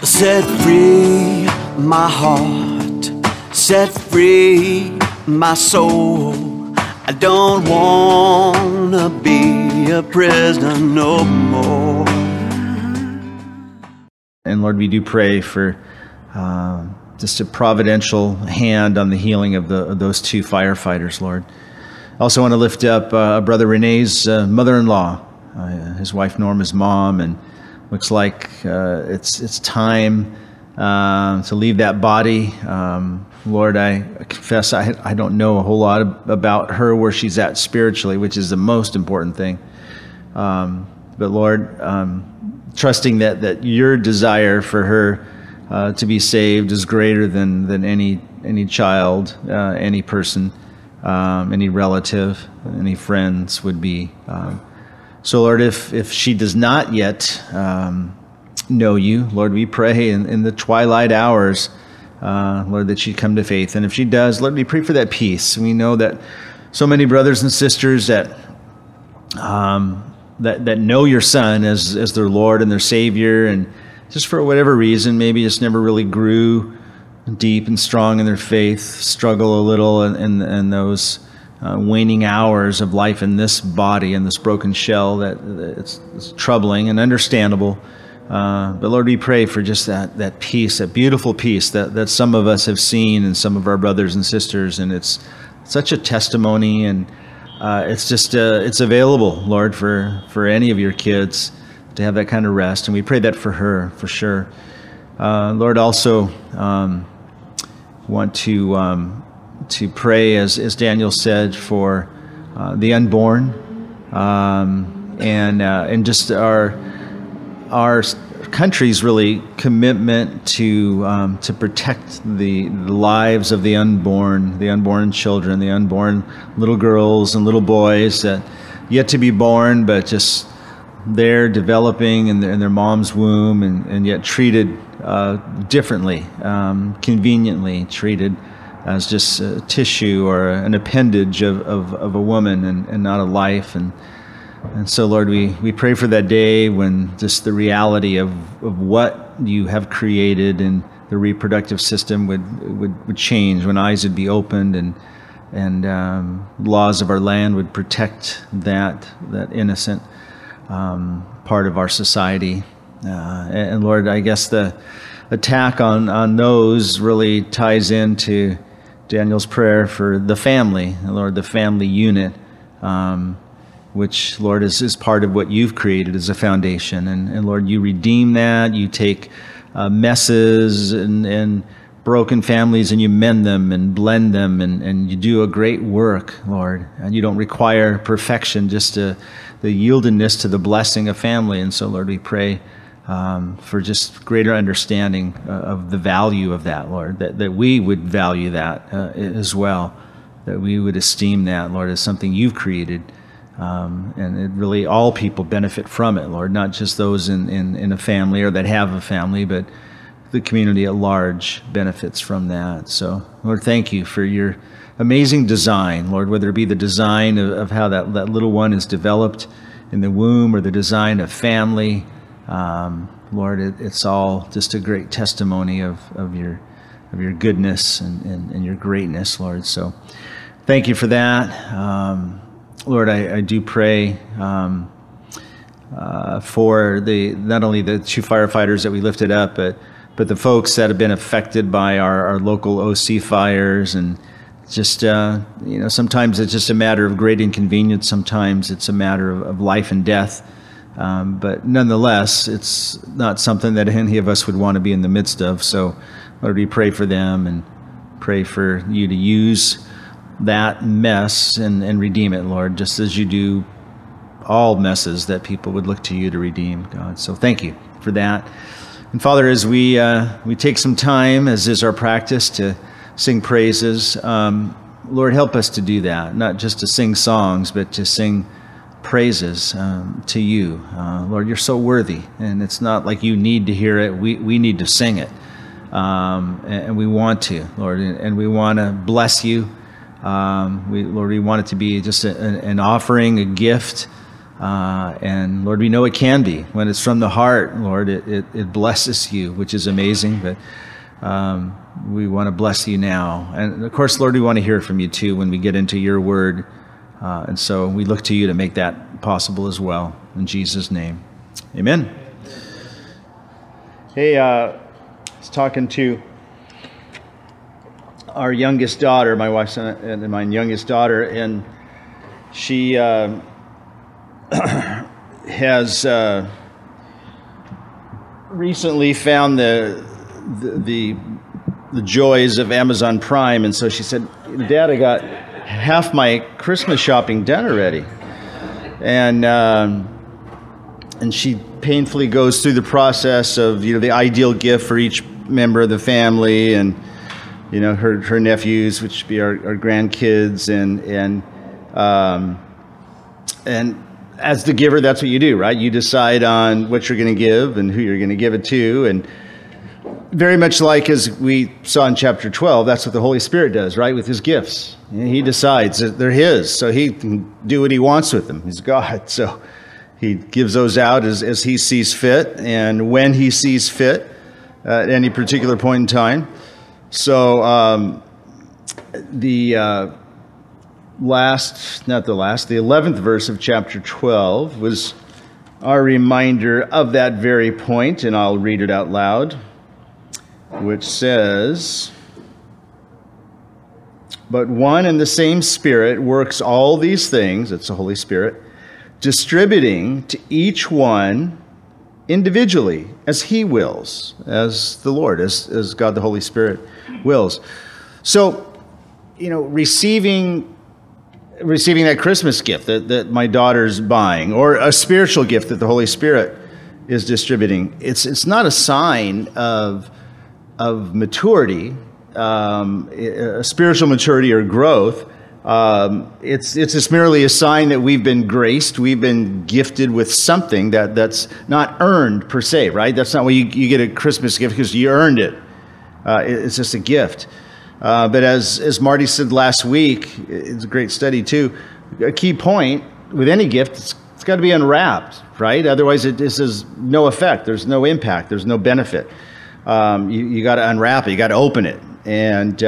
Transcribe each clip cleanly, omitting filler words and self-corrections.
Set free my heart, set free my soul. I don't wanna be a prisoner no more. And Lord, we do pray for just a providential hand on the healing of those two firefighters, Lord. I also want to lift up Brother Renee's mother-in-law, his wife Norma's mom, and looks like it's time to leave that body. Lord, I confess I don't know a whole lot about her, where she's at spiritually, which is the most important thing. But Lord, trusting that your desire for her to be saved is greater than any child, any person, any relative, any friends would be. So Lord, if she does not yet know you, Lord, we pray in the twilight hours, Lord, that she'd come to faith. And if she does, Lord, we pray for that peace. We know that so many brothers and sisters that know your Son as their Lord and their Savior, and just for whatever reason, maybe just never really grew deep and strong in their faith, struggle a little in those waning hours of life in this body, in this broken shell, that it's troubling and understandable. But Lord, we pray for just that peace, that beautiful peace that some of us have seen in some of our brothers and sisters, and it's such a testimony, and it's just it's available, Lord, for any of your kids to have that kind of rest, and we pray that for her, for sure. Lord, also want to pray, as Daniel said, for the unborn, and just our country's really commitment to protect the lives of the unborn children, the unborn little girls and little boys that yet to be born, but just they're developing in their mom's womb, and yet treated differently, conveniently treated as just a tissue or an appendage of a woman, and not a life. And so, Lord, we pray for that day when just the reality of what you have created and the reproductive system would change, when eyes would be opened, and laws of our land would protect that innocent part of our society. And Lord, I guess the attack on those really ties into Daniel's prayer for the family, Lord, the family unit, which, Lord, is part of what you've created as a foundation. And Lord, you redeem that. You take messes and broken families, and you mend them and blend them, and you do a great work, Lord. And you don't require perfection, just the yieldedness to the blessing of family. And so, Lord, we pray for just greater understanding of the value of that, Lord, that we would value that as well, that we would esteem that, Lord, as something you've created. And it really, all people benefit from it, Lord, not just those in a family or that have a family, but the community at large benefits from that. So, Lord, thank you for your amazing design, Lord, whether it be the design of how that little one is developed in the womb, or the design of family. Lord, it's all just a great testimony of your goodness and your greatness, Lord. So thank you for that. Lord, I do pray for not only the two firefighters that we lifted up, but the folks that have been affected by our local OC fires, and just sometimes it's just a matter of great inconvenience, sometimes it's a matter of life and death, but nonetheless, it's not something that any of us would want to be in the midst of. So Lord, we pray for them and pray for you to use that mess and redeem it, Lord, just as you do all messes that people would look to you to redeem, God. So thank you for that. And Father, as we take some time, as is our practice, to sing praises, Lord, help us to do that, not just to sing songs, but to sing praises to you. Lord, you're so worthy, and it's not like you need to hear it. We need to sing it, and we want to, Lord, and we want to bless you. Lord, we want it to be just an offering, a gift And Lord, we know it can be. When it's from the heart, Lord, it blesses you, which is amazing. But we want to bless you now. And of course, Lord, we want to hear from you too when we get into your word. And so we look to you to make that possible as well. In Jesus' name, amen. Hey, I was talking to our youngest daughter, my wife's and my youngest daughter, and she has recently found the joys of Amazon Prime, and so she said, "Dad, I got half my Christmas shopping done already," and she painfully goes through the process of the ideal gift for each member of the family, and her nephews, which would be our grandkids, and as the giver, that's what you do, right? You decide on what you're going to give and who you're going to give it to, and very much like as we saw in chapter 12, that's what the Holy Spirit does, right, with his gifts. He decides that they're his, so he can do what he wants with them. He's God, so he gives those out as he sees fit and when he sees fit at any particular point in time. So the 11th verse of chapter 12 was our reminder of that very point, and I'll read it out loud, which says, "But one and the same Spirit works all these things," it's the Holy Spirit, "distributing to each one individually as he wills," as the Lord, as God the Holy Spirit wills. So, receiving that Christmas gift that my daughter's buying, or a spiritual gift that the Holy Spirit is distributing, it's not a sign of maturity, a spiritual maturity or growth. It's just merely a sign that we've been graced, we've been gifted with something that's not earned per se, right? That's not why you get a Christmas gift because you earned it. It's just a gift. But as Marty said last week, it's a great study too, a key point with any gift, it's got to be unwrapped, right? Otherwise it just has no effect, there's no impact, there's no benefit. You got to unwrap it, you got to open it. And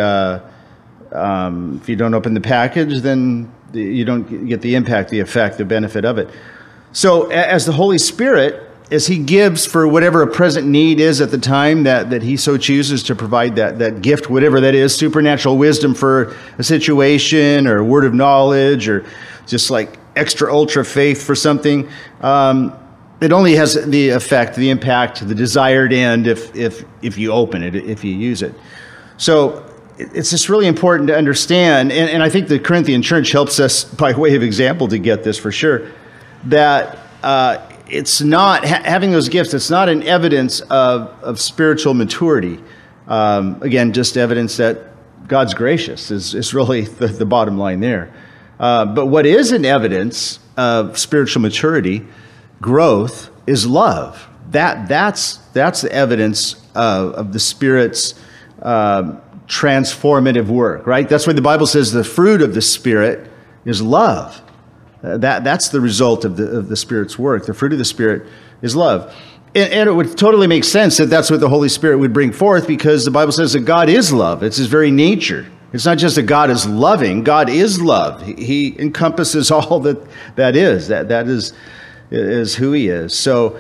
if you don't open the package, then you don't get the impact, the effect, the benefit of it. So as the Holy Spirit, as he gives for whatever a present need is at the time that he so chooses to provide that gift, whatever that is, supernatural wisdom for a situation, or a word of knowledge, or just like extra ultra faith for something, it only has the effect, the impact, the desired end if you open it, if you use it. So it's just really important to understand, and I think the Corinthian church helps us by way of example to get this for sure, that it's not, having those gifts, it's not an evidence of spiritual maturity. Again, just evidence that God's gracious is really the bottom line there. But what is an evidence of spiritual maturity, growth, is love. That's the evidence of the Spirit's transformative work, right? That's why the Bible says the fruit of the Spirit is love. That's the result of the Spirit's work. The fruit of the Spirit is love. And it would totally make sense that that's what the Holy Spirit would bring forth, because the Bible says that God is love. It's his very nature. It's not just that God is loving. God is love. He encompasses all that is. That is who he is. So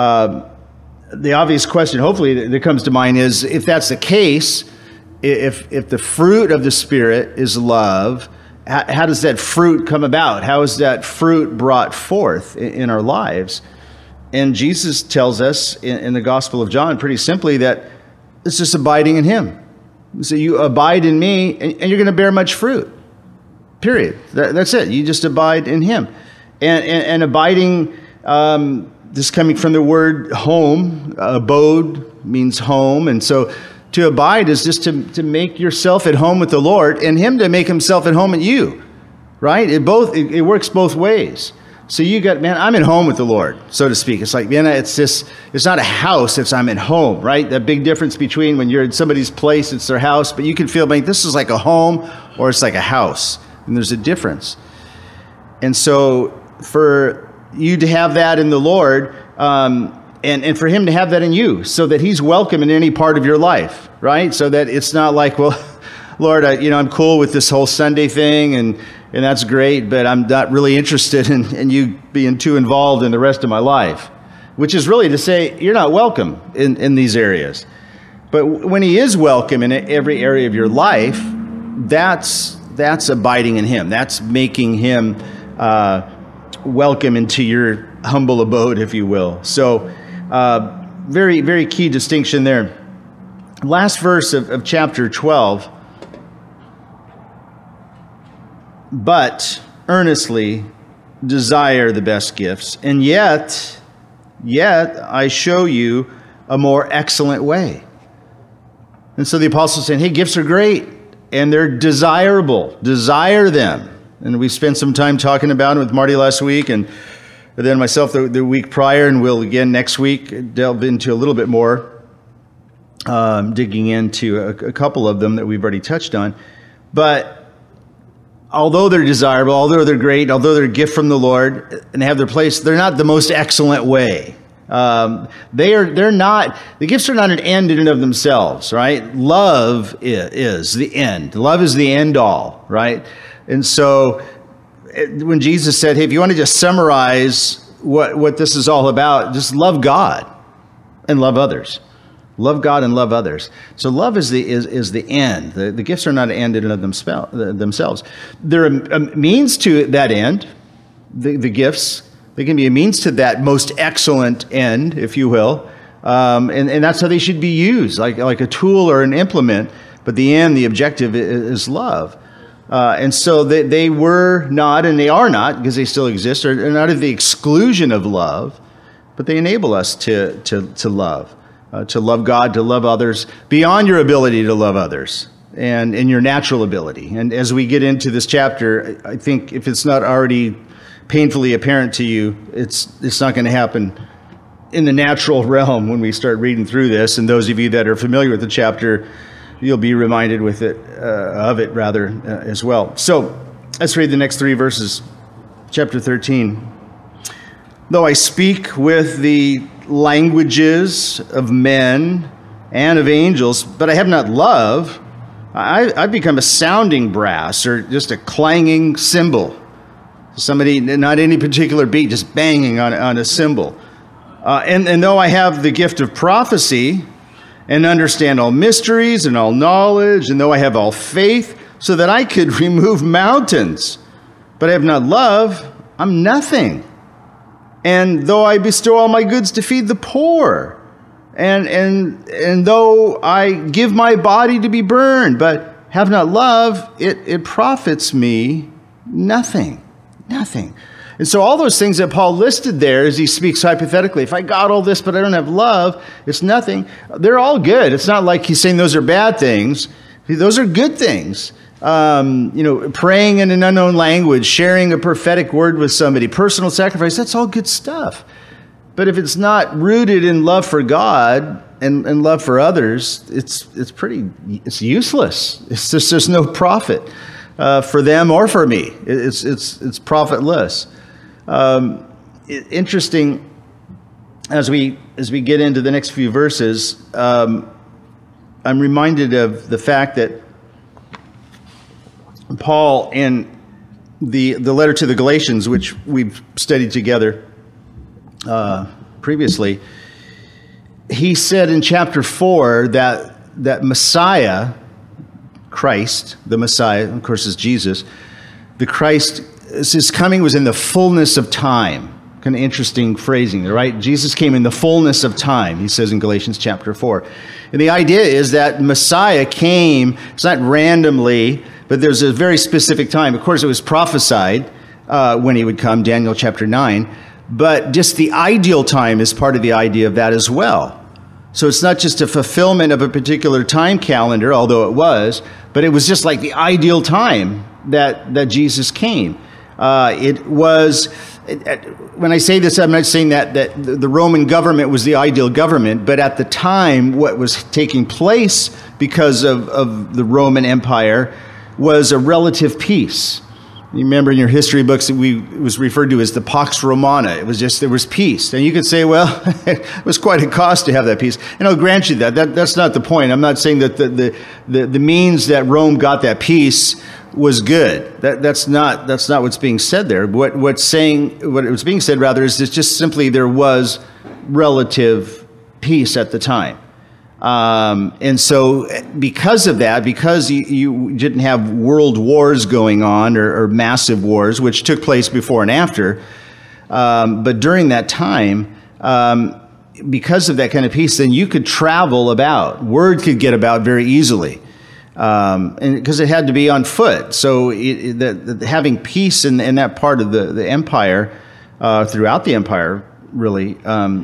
the obvious question, hopefully, that comes to mind is, if that's the case, if the fruit of the Spirit is love, how does that fruit come about? How is that fruit brought forth in our lives? And Jesus tells us in the Gospel of John pretty simply that it's just abiding in him. So you abide in me and you're going to bear much fruit. Period. That's it. You just abide in him. And abiding, this coming from the word home, abode means home. And so to abide is just to make yourself at home with the Lord, and him to make himself at home at you, right? It works both ways. So you got, man, I'm at home with the Lord, so to speak. It's like, man, it's not a house, it's I'm at home, right? That big difference between when you're in somebody's place, it's their house, but you can feel like this is like a home or it's like a house, and there's a difference. And so for you to have that in the Lord, and for him to have that in you, so that he's welcome in any part of your life, right? So that it's not like, well, Lord, I'm cool with this whole Sunday thing, and that's great, but I'm not really interested in you being too involved in the rest of my life, which is really to say you're not welcome in these areas. But when he is welcome in every area of your life, that's abiding in him. That's making him welcome into your humble abode, if you will. So very, very key distinction there. Last verse of chapter 12. But earnestly desire the best gifts, and yet I show you a more excellent way. And so the apostle's saying, hey, gifts are great, and they're desirable. Desire them. And we spent some time talking about it with Marty last week, and then myself the week prior, and we'll again next week delve into a little bit more, digging into a couple of them that we've already touched on. But although they're desirable, although they're great, although they're a gift from the Lord and have their place, they're not the most excellent way. They're not, the gifts are not an end in and of themselves, right? Love is the end. Love is the end all, right? And so when Jesus said, hey, if you want to just summarize what this is all about, just love God and love others. Love God and love others. So love is the end. The gifts are not an end in and of themselves. They're a means to that end. The gifts, they can be a means to that most excellent end, if you will. And that's how they should be used, like a tool or an implement. But the end, the objective is love. And so they were not, and they are not, because they still exist, are not at the exclusion of love, but they enable us to love. To love God, to love others, beyond your ability to love others, and in your natural ability. And as we get into this chapter, I think if it's not already painfully apparent to you, it's not going to happen in the natural realm when we start reading through this. And those of you that are familiar with the chapter, you'll be reminded of it as well. So let's read the next 3 verses. Chapter 13. Though I speak with the languages of men and of angels, but I have not love, I've become a sounding brass or just a clanging cymbal. Somebody, not any particular beat, just banging on a cymbal. And though I have the gift of prophecy and understand all mysteries and all knowledge, and though I have all faith so that I could remove mountains, but I have not love, I'm nothing. And though I bestow all my goods to feed the poor, and though I give my body to be burned, but have not love, it profits me nothing. Nothing. And so all those things that Paul listed there as he speaks hypothetically, if I got all this but I don't have love, it's nothing. They're all good. It's not like he's saying those are bad things. Those are good things. Praying in an unknown language, sharing a prophetic word with somebody, personal sacrifice, that's all good stuff. But if it's not rooted in love for God and love for others, it's useless. It's just, there's no profit for them or for me. It's profitless. Interesting, as we get into the next few verses, I'm reminded of the fact that Paul, in the letter to the Galatians, which we've studied together previously, he said in chapter 4 that Messiah, Christ, the Messiah, of course, is Jesus, the Christ, his coming was in the fullness of time. Kind of interesting phrasing there, right? Jesus came in the fullness of time, he says in Galatians chapter 4. And the idea is that Messiah came, it's not randomly, but there's a very specific time. Of course, it was prophesied when he would come, Daniel chapter 9. But just the ideal time is part of the idea of that as well. So it's not just a fulfillment of a particular time calendar, although it was, but it was just like the ideal time that Jesus came. It was, when I say this, I'm not saying that the Roman government was the ideal government, but at the time, what was taking place because of the Roman Empire was a relative peace. You remember in your history books, it was referred to as the Pax Romana. It was just, there was peace. And you could say, well, it was quite a cost to have that peace. And I'll grant you that. That's not the point. I'm not saying that the means that Rome got that peace was good. That's not what's being said there. What was being said rather is just simply there was relative peace at the time. And so because of that, because you didn't have world wars going on or massive wars, which took place before and after, but during that time, because of that kind of peace, then you could travel about. Word could get about very easily, and because it had to be on foot. So having peace in that part of the empire, throughout the empire, really,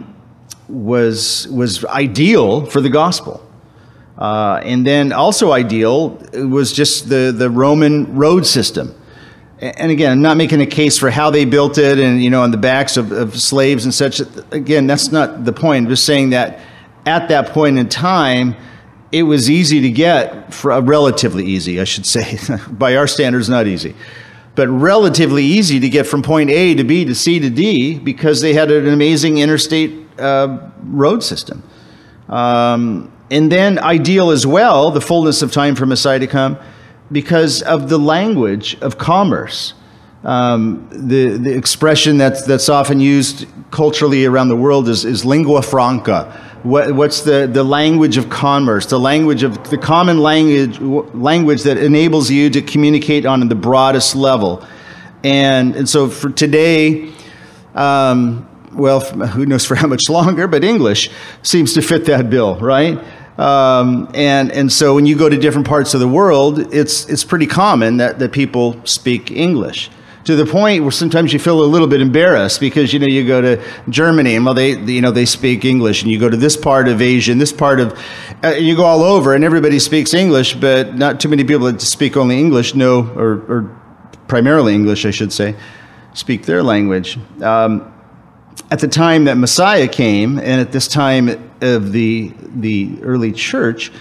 was ideal for the gospel. And then also ideal was just the Roman road system. And again, I'm not making a case for how they built it and, on the backs of slaves and such. Again, that's not the point. I'm just saying that at that point in time, it was easy to get, relatively easy, I should say. By our standards, not easy. But relatively easy to get from point A to B to C to D because they had an amazing interstate road system. And then ideal as well, the fullness of time for Messiah to come, because of the language of commerce. The expression that's often used culturally around the world is lingua franca. What's the language of commerce, the language of the common language that enables you to communicate on the broadest level. And so for today, well, who knows for how much longer, but English seems to fit that bill, right? And so when you go to different parts of the world, it's pretty common that people speak English, to the point where sometimes you feel a little bit embarrassed because, you go to Germany and, well, they speak English, and you go to this part of Asia and this part of, you go all over and everybody speaks English, but not too many people that speak only English know, or primarily English, I should say, speak their language. At the time that Messiah came, and at this time of the early church,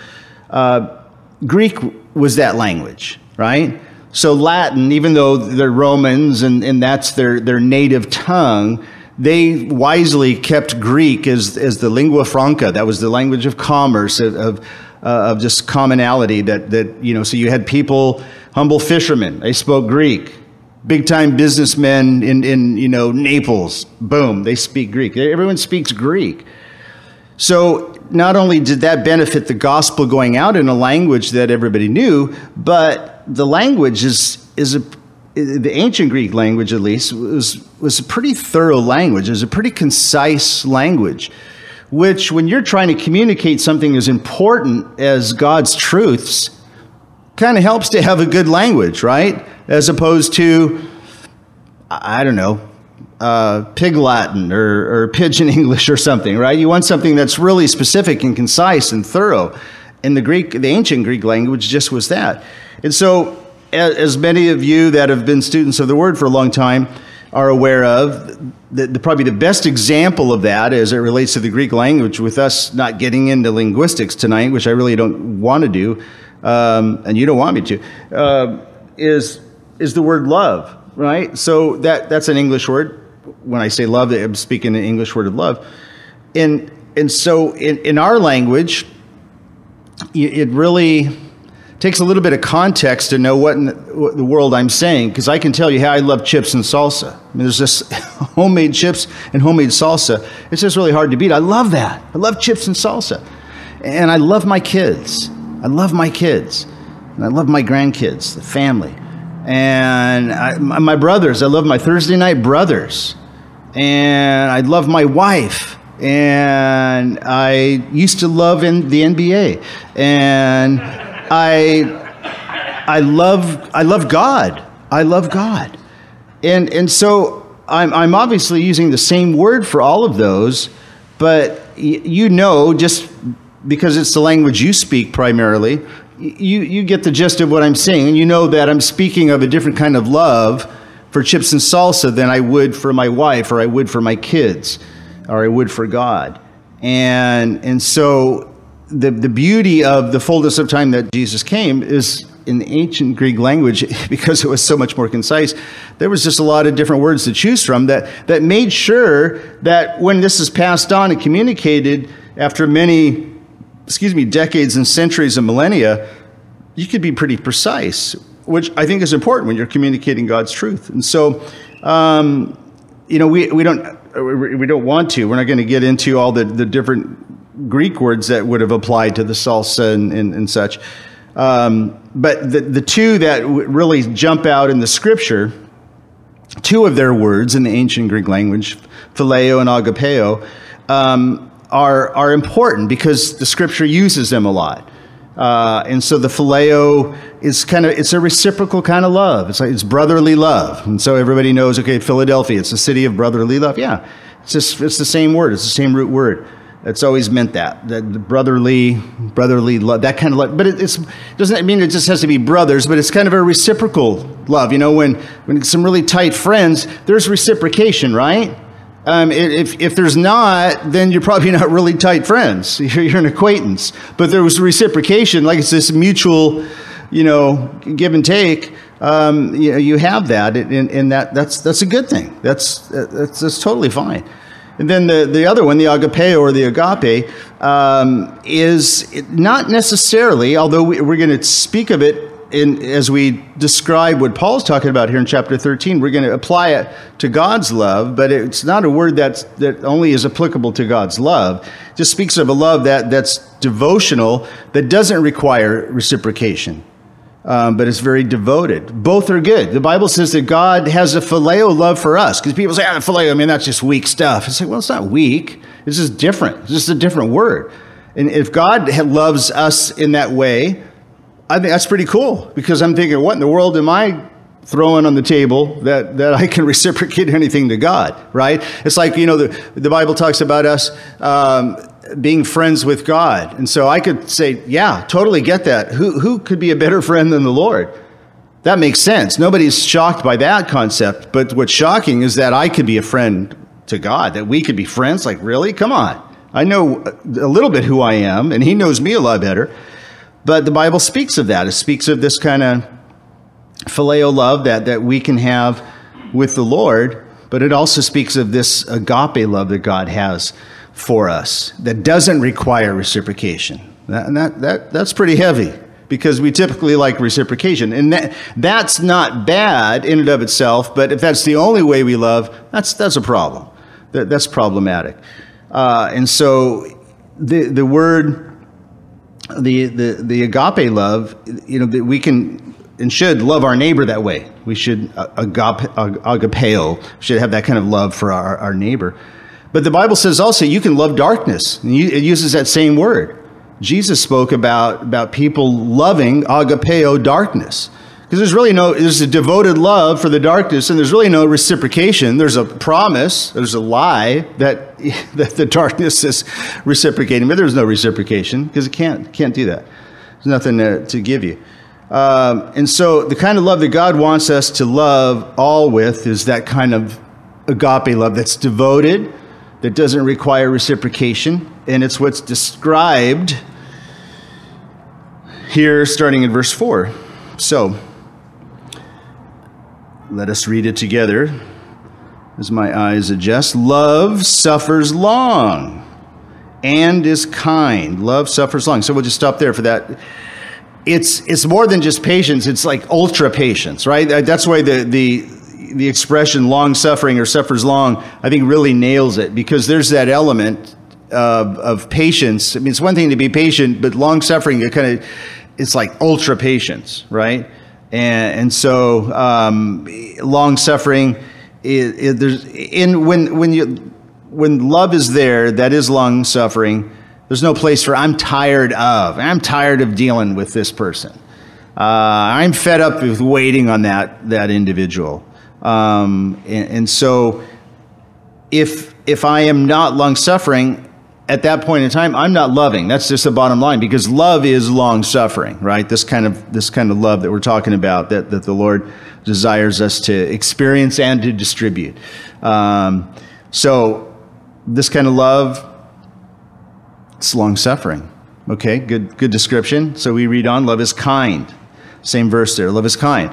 Greek was that language, right? So Latin, even though they're Romans and that's their native tongue, they wisely kept Greek as the lingua franca. That was the language of commerce, of just commonality. So you had people, humble fishermen, they spoke Greek. Big-time businessmen in Naples, boom, they speak Greek. Everyone speaks Greek. So not only did that benefit the gospel going out in a language that everybody knew, but the language the ancient Greek language, at least, was a pretty thorough language. It was a pretty concise language, which when you're trying to communicate something as important as God's truths, kind of helps to have a good language, right? As opposed to, I don't know, Pig Latin or Pidgin English or something, right? You want something that's really specific and concise and thorough. And the ancient Greek language just was that. And so, as many of you that have been students of the Word for a long time are aware of, probably the best example of that as it relates to the Greek language, with us not getting into linguistics tonight, which I really don't want to do, and you don't want me to, is the word love, right? So that's an English word. When I say love, I'm speaking an English word of love. And so in our language, it really takes a little bit of context to know what in the world I'm saying, because I can tell you how I love chips and salsa. I mean, there's just homemade chips and homemade salsa. It's just really hard to beat. I love that. I love chips and salsa. And I love my kids. I love my kids. And I love my grandkids, the family. And my brothers. I love my Thursday night brothers. And I love my wife. And I used to love in the NBA. And I love God. I love God. And so I'm obviously using the same word for all of those, but just because it's the language you speak primarily, you get the gist of what I'm saying, and you know that I'm speaking of a different kind of love for chips and salsa than I would for my wife, or I would for my kids, or I would for God. And so the beauty of the fullness of time that Jesus came is in the ancient Greek language, because it was so much more concise, there was just a lot of different words to choose from that made sure that when this is passed on and communicated after many, decades and centuries and millennia, you could be pretty precise, which I think is important when you're communicating God's truth. And so, we don't want to. We're not going to get into all the different Greek words that would have applied to the salsa and such. But the two that really jump out in the Scripture, two of their words in the ancient Greek language, phileo and agapeo, are important because the Scripture uses them a lot. And so the phileo is it's a reciprocal kind of love. It's brotherly love. And so everybody knows, okay, Philadelphia, it's a city of brotherly love. Yeah, it's the same word. It's the same root word. It's always meant that the brotherly love, that kind of love. But it doesn't mean it just has to be brothers, but it's kind of a reciprocal love. When some really tight friends, there's reciprocation, right? If there's not, then you're probably not really tight friends. You're an acquaintance. But there was reciprocation, like it's this mutual, give and take. You have that, and that's a good thing. That's totally fine. And then the other one, the agapeo or the agape, is not necessarily, although we're going to speak of it as we describe what Paul's talking about here in chapter 13, we're going to apply it to God's love, but it's not a word that only is applicable to God's love. It just speaks of a love that's devotional, that doesn't require reciprocation, but it's very devoted. Both are good. The Bible says that God has a phileo love for us, because people say, phileo, that's just weak stuff. It's like, well, it's not weak. It's just different. It's just a different word. And if God loves us in that way, I think that's pretty cool, because I'm thinking, what in the world am I throwing on the table that I can reciprocate anything to God, right? It's like, the Bible talks about us being friends with God. And so I could say, yeah, totally get that. Who could be a better friend than the Lord? That makes sense. Nobody's shocked by that concept. But what's shocking is that I could be a friend to God, that we could be friends. Like, really? Come on. I know a little bit who I am, and he knows me a lot better. But the Bible speaks of that. It speaks of this kind of phileo love that we can have with the Lord, but it also speaks of this agape love that God has for us that doesn't require reciprocation. That's pretty heavy, because we typically like reciprocation. And that's not bad in and of itself, but if that's the only way we love, that's a problem. That's problematic. And so the word... The agape love, that we can and should love our neighbor that way. We should agapeo, should have that kind of love for our neighbor. But the Bible says also you can love darkness. And it uses that same word. Jesus spoke about people loving agapeo, darkness. Because there's a devoted love for the darkness, and there's really no reciprocation. There's a promise, there's a lie that the darkness is reciprocating, but there's no reciprocation, because it can't do that. There's nothing to give you. And so the kind of love that God wants us to love all with is that kind of agape love that's devoted, that doesn't require reciprocation, and it's what's described here starting in verse 4. So, let us read it together as my eyes adjust. Love suffers long and is kind. Love suffers long. So we'll just stop there for that. It's more than just patience. It's like ultra patience, right? That's why the expression long suffering or suffers long, I think, really nails it, because there's that element of patience. I mean, it's one thing to be patient, but long suffering, it's like ultra patience, right? And so long suffering when love is there, that is long suffering. There's no place for I'm tired of dealing with this person. I'm fed up with waiting on that individual. And so if I am not long suffering, at that point in time, I'm not loving. That's just the bottom line, because love is long suffering, right? This kind of love that we're talking about, that the Lord desires us to experience and to distribute. So this kind of love, it's long suffering. Okay, good description. So we read on. Love is kind. Same verse there. Love is kind.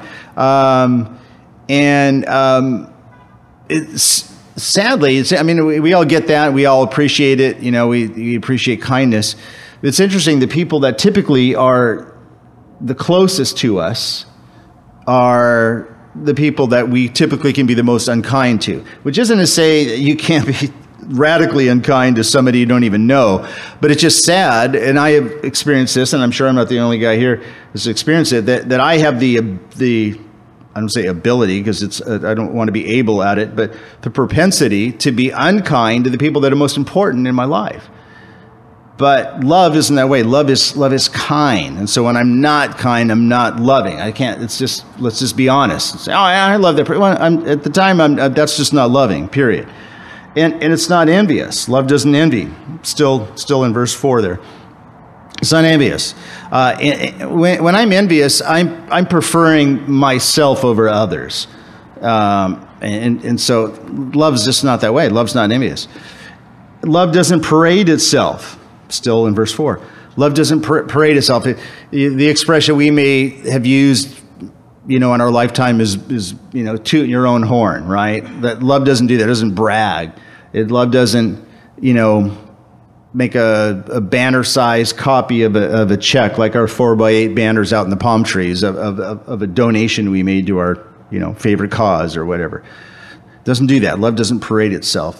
It's sadly, we all get that. We all appreciate it. We appreciate kindness. It's interesting. The people that typically are the closest to us are the people that we typically can be the most unkind to, which isn't to say that you can't be radically unkind to somebody you don't even know, but it's just sad, and I have experienced this, and I'm sure I'm not the only guy here who's experienced it, that I have the I don't say ability, because I don't want to be able at it, but the propensity to be unkind to the people that are most important in my life. But love isn't that way. Love is kind. And so when I'm not kind, I'm not loving. I can't, let's just be honest. Say, I love that. Well, at the time, that's just not loving, period. And it's not envious. Love doesn't envy. Still in verse 4 there. It's not envious. When I'm envious, I'm preferring myself over others. And so love's just not that way. Love's not envious. Love doesn't parade itself. Still in verse 4. Love doesn't parade itself. The expression we may have used, in our lifetime is toot your own horn, right? That love doesn't do that. It doesn't brag. Love doesn't, make a banner-sized copy of a check, like our 4x8 banners out in the palm trees of a donation we made to our, favorite cause or whatever. It doesn't do that. Love doesn't parade itself.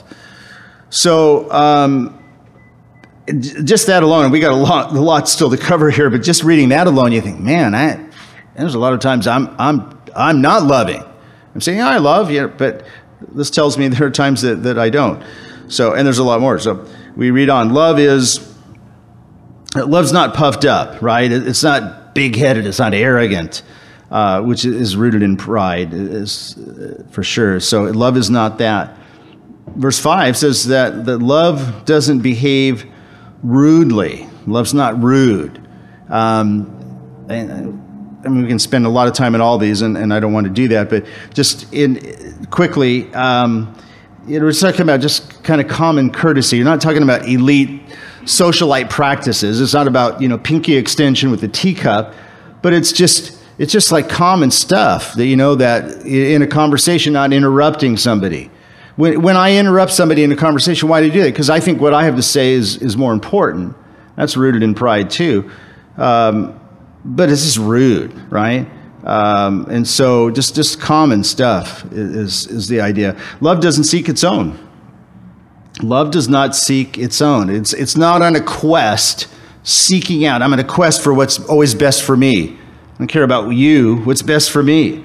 So, just that alone, and we got a lot still to cover here, but just reading that alone, you think, man, there's a lot of times I'm not loving. I'm saying, I love you, but this tells me there are times that I don't. So, and there's a lot more. So we read on. Love's not puffed up, right? It's not big-headed. It's not arrogant, which is rooted in pride, is for sure. So love is not that. Verse 5 says that love doesn't behave rudely. Love's not rude. And we can spend a lot of time in all these, and I don't want to do that, but just quickly, we're talking about just kind of common courtesy. You're not talking about elite socialite practices. It's not about, pinky extension with a teacup, but it's just like common stuff that, that in a conversation, not interrupting somebody. When I interrupt somebody in a conversation, why do you do that? Because I think what I have to say is more important. That's rooted in pride too. But it's just rude, right? And so just common stuff is the idea. Love doesn't seek its own. Love does not seek its own. It's not on a quest seeking out. I'm on a quest for what's always best for me. I don't care about you. What's best for me?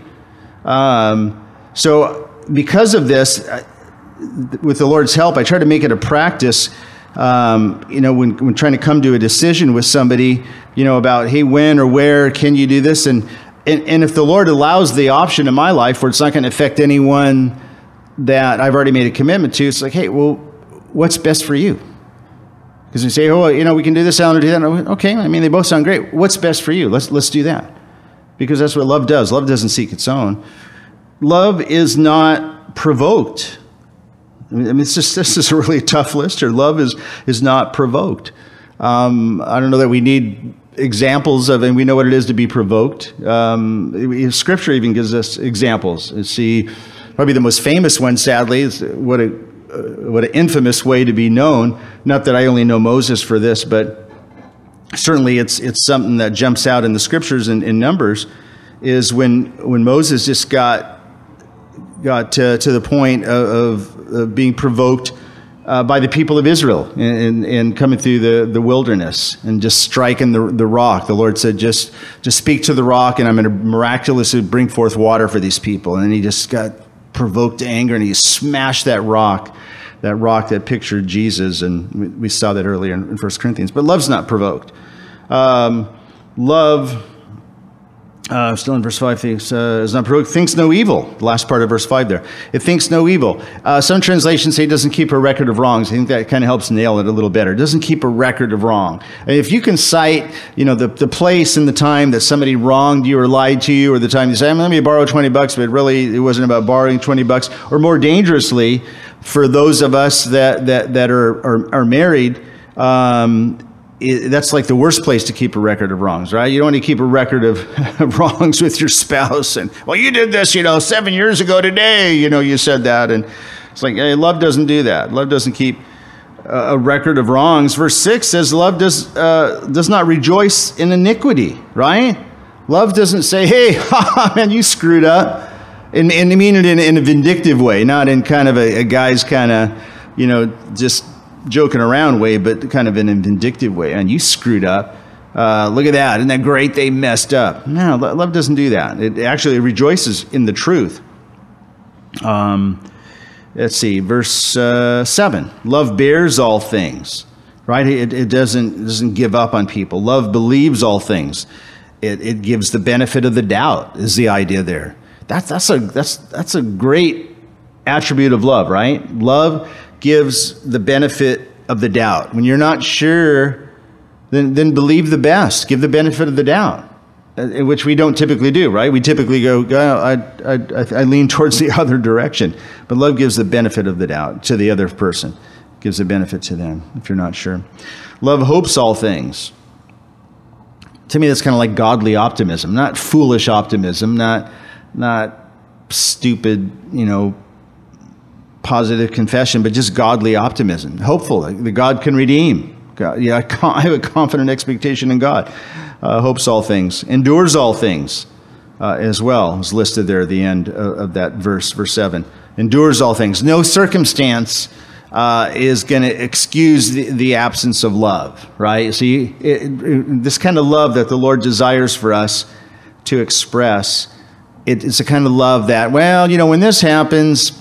So because of this, with the Lord's help, I try to make it a practice, when trying to come to a decision with somebody, about, hey, when or where can you do this? And if the Lord allows the option in my life where it's not going to affect anyone that I've already made a commitment to, it's like, hey, well, what's best for you? Because you say, we can do this, Alan, or do that. Okay, they both sound great. What's best for you? Let's do that. Because that's what love does. Love doesn't seek its own. Love is not provoked. This is a really tough list here. Love is not provoked. I don't know that we need examples of, and we know what it is to be provoked. Scripture even gives us examples. See, probably the most famous one, sadly, is what an infamous way to be known. Not that I only know Moses for this, but certainly it's something that jumps out in the Scriptures in Numbers, is when Moses just got to the point of being provoked by the people of Israel and coming through the wilderness and just striking the rock. The Lord said, just speak to the rock, and I'm going to miraculously bring forth water for these people. And then he just got provoked to anger, and he smashed that rock that pictured Jesus. And we saw that earlier in 1 Corinthians. But love's not provoked. Love... still in verse 5, is not provoked, thinks no evil. The last part of verse 5 there. It thinks no evil. Some translations say it doesn't keep a record of wrongs. I think that kind of helps nail it a little better. It doesn't keep a record of wrong. And if you can cite, the place and the time that somebody wronged you or lied to you, or the time you say, let me borrow $20, but really it wasn't about borrowing $20. Or more dangerously, for those of us that are married, that's like the worst place to keep a record of wrongs, right? You don't want to keep a record of wrongs with your spouse. And, well, you did this, 7 years ago today, you said that. And it's like, hey, love doesn't do that. Love doesn't keep a record of wrongs. Verse 6 says love does not rejoice in iniquity, right? Love doesn't say, hey, man, you screwed up. And I mean it in a vindictive way, not in kind of a guy's kind of, just joking around way, but kind of in a vindictive way. And you screwed up. Look at that. Isn't that great? They messed up. No, love doesn't do that. It actually rejoices in the truth. Let's see, verse 7. Love bears all things, right? It doesn't give up on people. Love believes all things. It gives the benefit of the doubt is the idea there. That's a great attribute of love, right? Love gives the benefit of the doubt. When you're not sure, then believe the best. Give the benefit of the doubt, which we don't typically do, right? We typically go, I lean towards the other direction. But love gives the benefit of the doubt to the other person. Gives a benefit to them if you're not sure. Love hopes all things. To me, that's kind of like godly optimism, not foolish optimism, not stupid, positive confession, but just godly optimism. Hopeful that God can redeem. I have a confident expectation in God. Hopes all things, endures all things, as well is listed there at the end of that verse 7. Endures all things. No circumstance is going to excuse the absence of love, right? See, this kind of love that the Lord desires for us to express, it's a kind of love that, well, when this happens,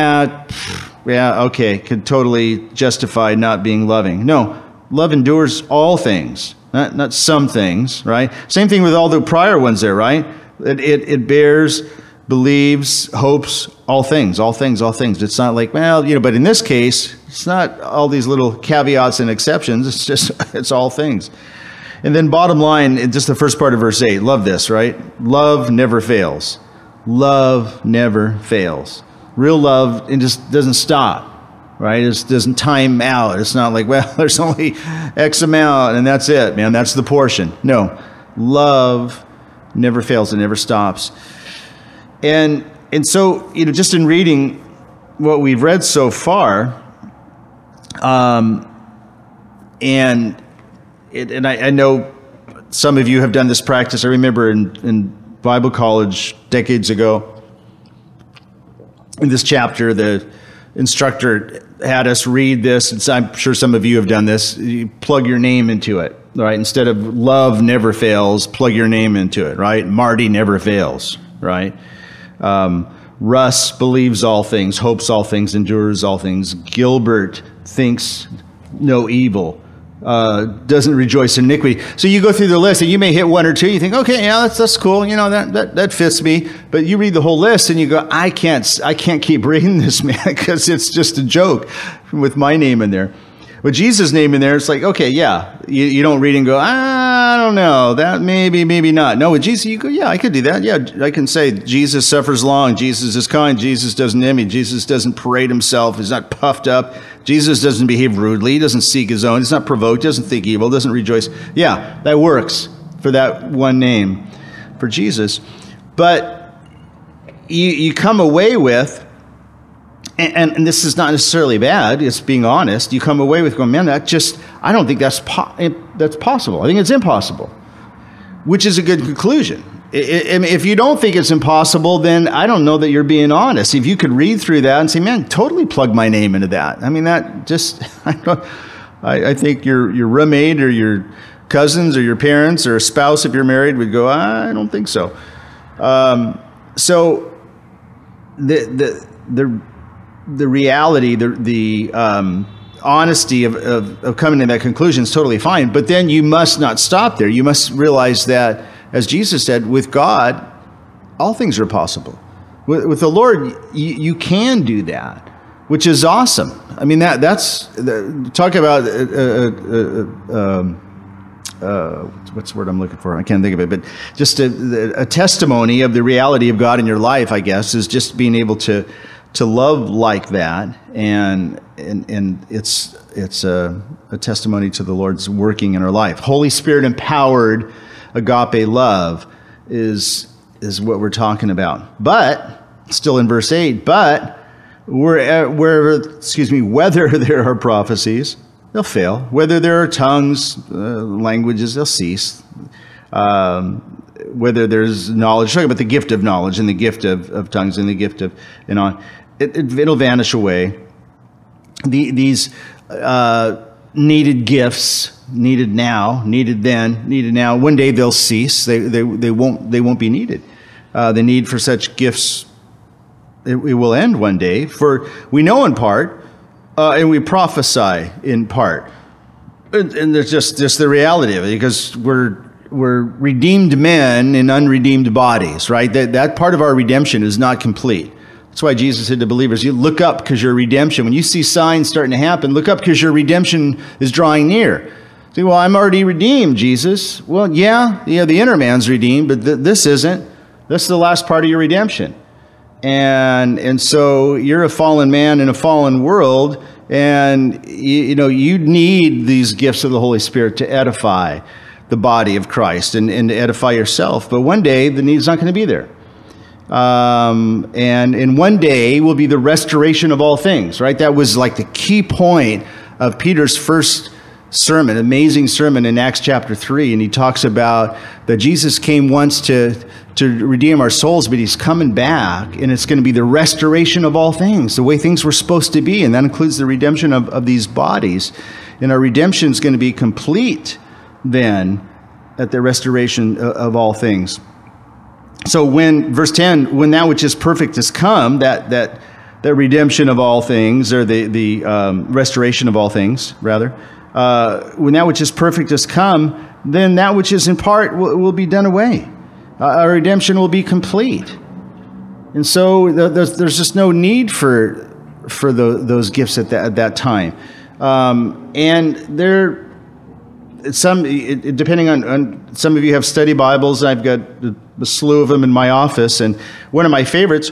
okay, could totally justify not being loving. No, love endures all things, not some things, right? Same thing with all the prior ones there, right? It bears, believes, hopes, all things. It's not like, well, but in this case, it's not all these little caveats and exceptions. It's just, it's all things. And then bottom line, just the first part of verse 8, love this, right? Love never fails. Love never fails. Real love, it just doesn't stop, right? It just doesn't time out. It's not like, well, there's only X amount and that's it, man. That's the portion. No, love never fails. It never stops. And so, just in reading what we've read so far, and I know some of you have done this practice. I remember in Bible college decades ago, in this chapter, the instructor had us read this, and I'm sure some of you have done this. You plug your name into it, right? Instead of love never fails, plug your name into it, right? Marty never fails, right? Russ believes all things, hopes all things, endures all things. Gilbert thinks no evil, doesn't rejoice in iniquity. So you go through the list, and you may hit one or two. You think, okay, yeah, that's cool. That fits me. But you read the whole list, and you go, I can't keep reading this, man, because it's just a joke with my name in there. With Jesus' name in there, it's like, okay, yeah. You don't read and go, I don't know, that maybe not. No, with Jesus, you go, yeah, I could do that. Yeah, I can say Jesus suffers long. Jesus is kind. Jesus doesn't envy. Jesus doesn't parade himself. He's not puffed up. Jesus doesn't behave rudely. He doesn't seek his own. He's not provoked. Doesn't think evil. Doesn't rejoice. Yeah, that works for that one name for Jesus. But you come away with, and this is not necessarily bad, it's being honest, you come away with going, man, I don't think that's possible. I think it's impossible, which is a good conclusion. If you don't think it's impossible, then I don't know that you're being honest. If you could read through that and say, man, totally plug my name into that. I mean, that just, I think your roommate or your cousins or your parents or a spouse, if you're married, would go, I don't think so. So the reality, the honesty of coming to that conclusion is totally fine. But then you must not stop there. You must realize that, as Jesus said, with God, all things are possible. With the Lord, you can do that, which is awesome. I mean, that's talk about what's the word I'm looking for? I can't think of it, but just a testimony of the reality of God in your life, I guess, is just being able to love like that and and it's a testimony to the Lord's working in our life. Holy Spirit empowered agape love is what we're talking about. But still in verse 8, but whether there are prophecies, they'll fail. Whether there are tongues, languages, they'll cease. Whether there's knowledge, talking about the gift of knowledge and the gift of tongues and the gift of, it'll vanish away. These needed gifts, needed now, needed then, needed now, one day they'll cease. They won't be needed. The need for such gifts, it will end one day. For we know in part, and we prophesy in part. And there's just the reality of it, because we're redeemed men in unredeemed bodies, right? That part of our redemption is not complete. That's why Jesus said to believers, you look up because your redemption, when you see signs starting to happen, look up because your redemption is drawing near. Say, well, I'm already redeemed, Jesus. Well, yeah, the inner man's redeemed, but this isn't. This is the last part of your redemption. And so you're a fallen man in a fallen world, and you need these gifts of the Holy Spirit to edify the body of Christ and to edify yourself. But one day the need's not going to be there. And in one day will be the restoration of all things, right? That was like the key point of Peter's first sermon, amazing sermon in Acts chapter 3. And he talks about that Jesus came once to redeem our souls, but he's coming back, and it's going to be the restoration of all things, the way things were supposed to be. And that includes the redemption of these bodies. And our redemption is going to be complete then at the restoration of all things. So when, verse 10, when that which is perfect has come, that redemption of all things, or the restoration of all things, rather, when that which is perfect has come, then that which is in part will be done away. Our redemption will be complete. And so there's just no need for those gifts at that time. And there, depending on some of you have study Bibles. I've got a slew of them in my office, and one of my favorites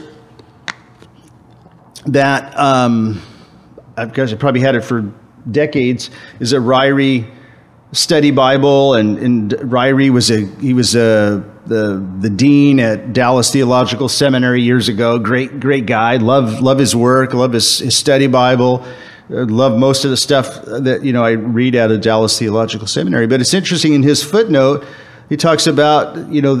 that I've probably had it for decades is a Ryrie study Bible, and Ryrie was the dean at Dallas Theological Seminary years ago. Great guy. Love his work. Love his study Bible. Love most of the stuff that I read out of Dallas Theological Seminary. But it's interesting, in his footnote, he talks about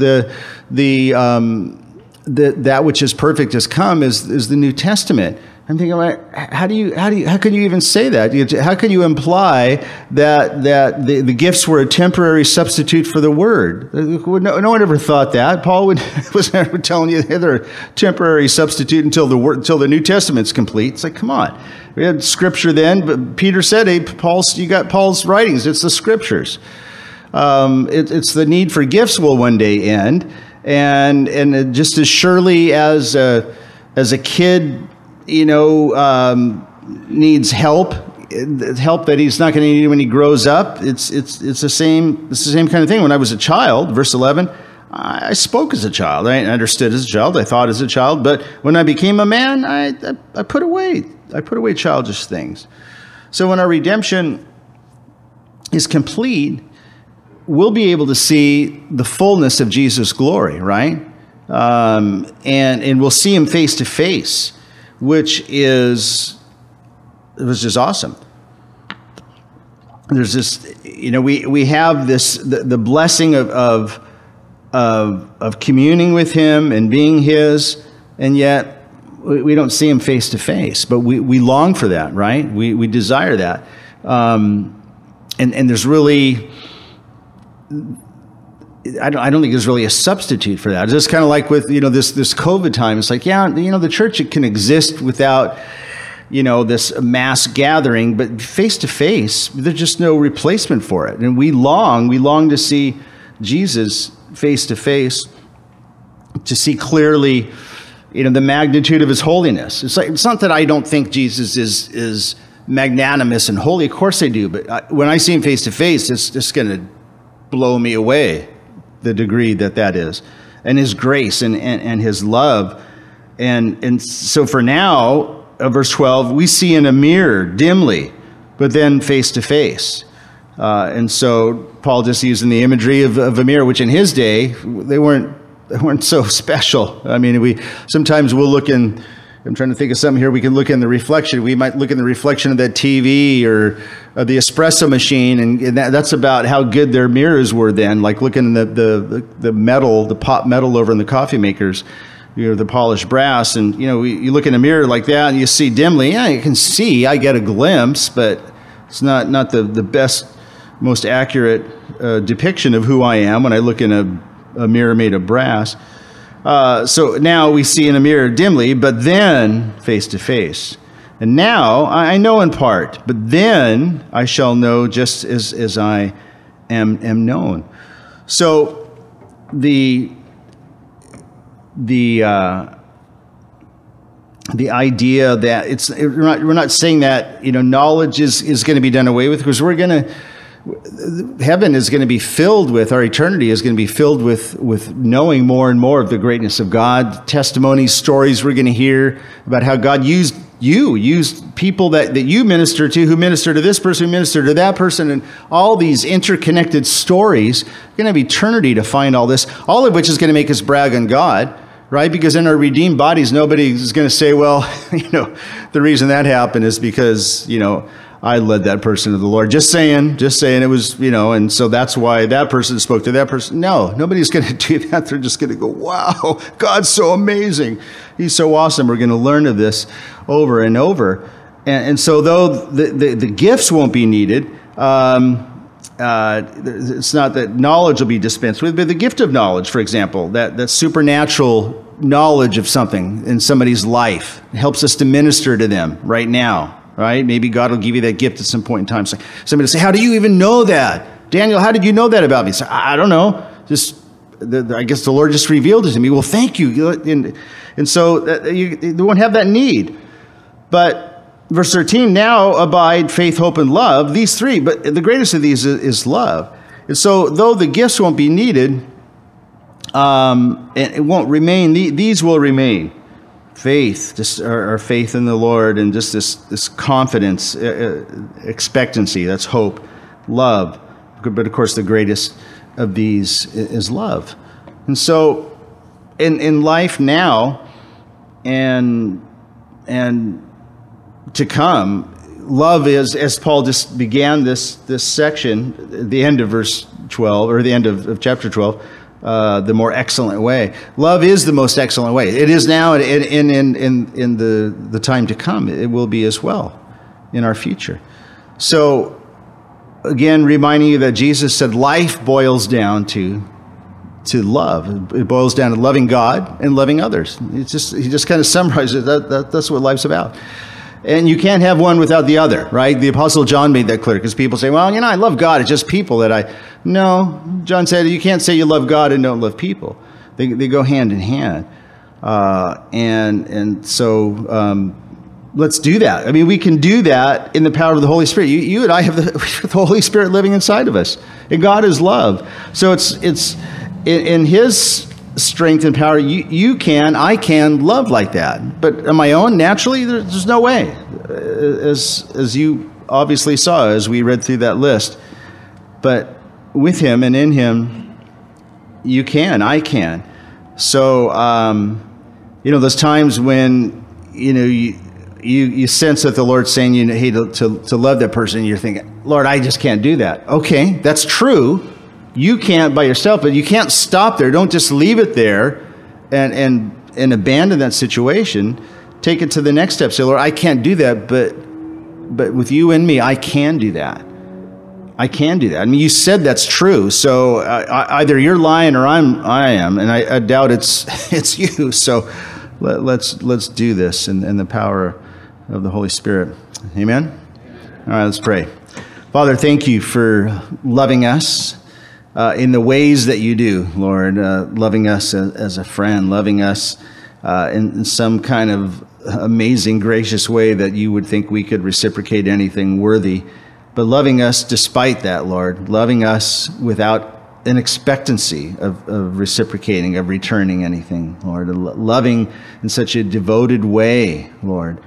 that which is perfect has come is the New Testament. I'm thinking, how could you even say that? How could you imply that the gifts were a temporary substitute for the Word? No one ever thought that. Paul was never telling you they're a temporary substitute until the New Testament's complete. It's like, come on. We had Scripture then, but Peter said, "Hey, you got Paul's writings. It's the Scriptures." It's the need for gifts will one day end, and just as surely as a kid, needs help that he's not going to need when he grows up. It's the same kind of thing. When I was a child, verse 11, I spoke as a child. I understood as a child. I thought as a child. But when I became a man, I put away childish things. So when our redemption is complete, we'll be able to see the fullness of Jesus' glory, right? And we'll see him face to face, which was just awesome. There's this, we have this the blessing of communing with him and being his, and yet we don't see him face to face. But we long for that, right? We desire that, and there's really, I don't think there's really a substitute for that. It's just kind of like with this COVID time. It's like, the church, it can exist without this mass gathering, but face to face, there's just no replacement for it. And we long to see Jesus face to face, to see clearly, the magnitude of his holiness. It's not that I don't think Jesus is magnanimous and holy. Of course I do, but when I see him face to face, it's just going to blow me away, the degree that is, and his grace and his love. And so for now, verse 12, we see in a mirror dimly, but then face to face. And so Paul just using the imagery of a mirror, which in his day, they weren't so special. I mean, sometimes we'll look in, I'm trying to think of something here, we can look in the reflection. We might look in the reflection of that TV or the espresso machine, and that's about how good their mirrors were then, like looking at the metal, the pot metal over in the coffee makers, the polished brass, and you look in a mirror like that and you see dimly. Yeah, you can see, I get a glimpse, but it's not the best, most accurate depiction of who I am when I look in a mirror made of brass. So now we see in a mirror dimly, but then face to face. And now I know in part, but then I shall know just as I am known. So the idea that we're not saying that knowledge is going to be done away with, because heaven is going to be filled with, our eternity is going to be filled with knowing more and more of the greatness of God. Testimonies, stories we're going to hear about how God used people that you minister to, who minister to this person, who minister to that person, and all these interconnected stories. We're going to have eternity to find all this, all of which is going to make us brag on God, right? Because in our redeemed bodies, nobody is going to say, well, the reason that happened is because, I led that person to the Lord. Just saying it was, and so that's why that person spoke to that person. No, nobody's going to do that. They're just going to go, wow, God's so amazing. He's so awesome. We're going to learn of this over and over. And so though the gifts won't be needed, it's not that knowledge will be dispensed with, but the gift of knowledge, for example, that supernatural knowledge of something in somebody's life helps us to minister to them right now. Right? Maybe God will give you that gift at some point in time. So somebody will say, how do you even know that? Daniel, how did you know that about me? So, I don't know. I guess the Lord just revealed it to me. Well, thank you. And so you won't have that need. But verse 13, now abide faith, hope, and love. These three, but the greatest of these is love. And so though the gifts won't be needed, and it won't remain, these will remain. Faith, just our faith in the Lord, and just this confidence, expectancy, that's hope, love. But of course, the greatest of these is love. And so in life now and to come, love is, as Paul just began this section, the end of verse 12, or the end of chapter 12, the more excellent way. Love is the most excellent way. It is now, and in the time to come, it will be as well in our future. So, again, reminding you that Jesus said life boils down to love. It boils down to loving God and loving others. He just kind of summarizes it. That's what life's about. And you can't have one without the other, right? The Apostle John made that clear, because people say, well, I love God. It's just people that No, John said, you can't say you love God and don't love people. They go hand in hand. And so let's do that. I mean, we can do that in the power of the Holy Spirit. You and I have the Holy Spirit living inside of us. And God is love. So it's in His strength and power, I can love like that. But on my own, naturally, there's no way. As you obviously saw as we read through that list. But with Him and in Him, I can. So, those times when, you sense that the Lord's saying, hey, to love that person, you're thinking, Lord, I just can't do that. Okay, that's true. You can't by yourself, but you can't stop there. Don't just leave it there and abandon that situation. Take it to the next step. Say, Lord, I can't do that, but with you and me, I can do that. I can do that. I mean, you said that's true. So either you're lying or I am, and I doubt it's you. So let's do this in the power of the Holy Spirit. Amen? All right, let's pray. Father, thank you for loving us in the ways that you do, Lord, loving us as a friend, loving us in some kind of amazing, gracious way that you would think we could reciprocate anything worthy, but loving us despite that, Lord, loving us without an expectancy of reciprocating, of returning anything, Lord, loving in such a devoted way, Lord.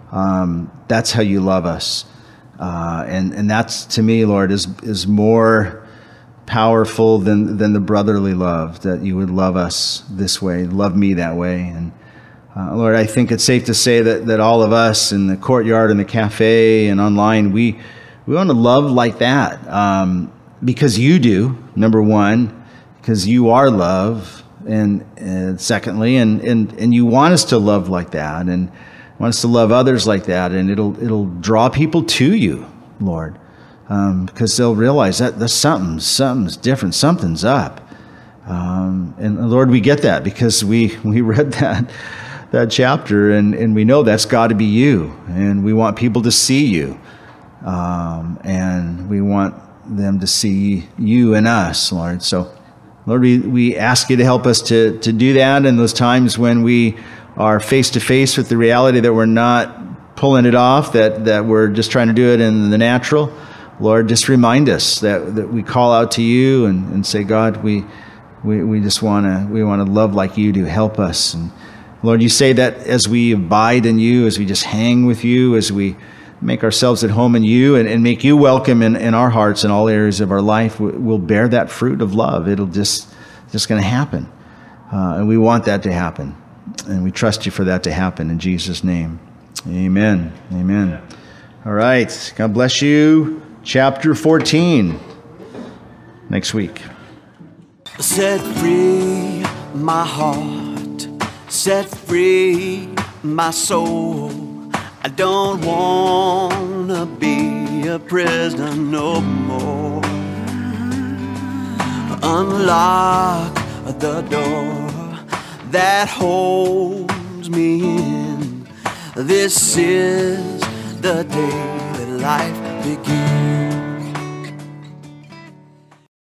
That's how you love us. And that's, to me, Lord, is more powerful than the brotherly love, that you would love us this way, love me that way. And Lord, I think it's safe to say that all of us in the courtyard and the cafe and online, we want to love like that, because you do, number one, because you are love, and secondly, and you want us to love like that, and want us to love others like that, and it'll draw people to you, Lord, because they'll realize that there's something's different, something's up, and Lord, we get that because we read that chapter, and we know that's got to be you, and we want people to see you, and we want them to see you in us, Lord. So, Lord, we ask you to help us to do that in those times when we are face to face with the reality that we're not pulling it off, that we're just trying to do it in the natural. Lord, just remind us that we call out to you and say, God, we just want to love like you do. Help us. And Lord, you say that as we abide in you, as we just hang with you, as we make ourselves at home in you and make you welcome in our hearts in all areas of our life, we'll bear that fruit of love. It'll just going to happen. And we want that to happen. And we trust you for that to happen in Jesus' name. Amen. Amen. All right. God bless you. Chapter 14. Next week. Set free my heart, set free my soul. I don't want to be a prisoner no more. Unlock the door that holds me in. This is the day that life begins.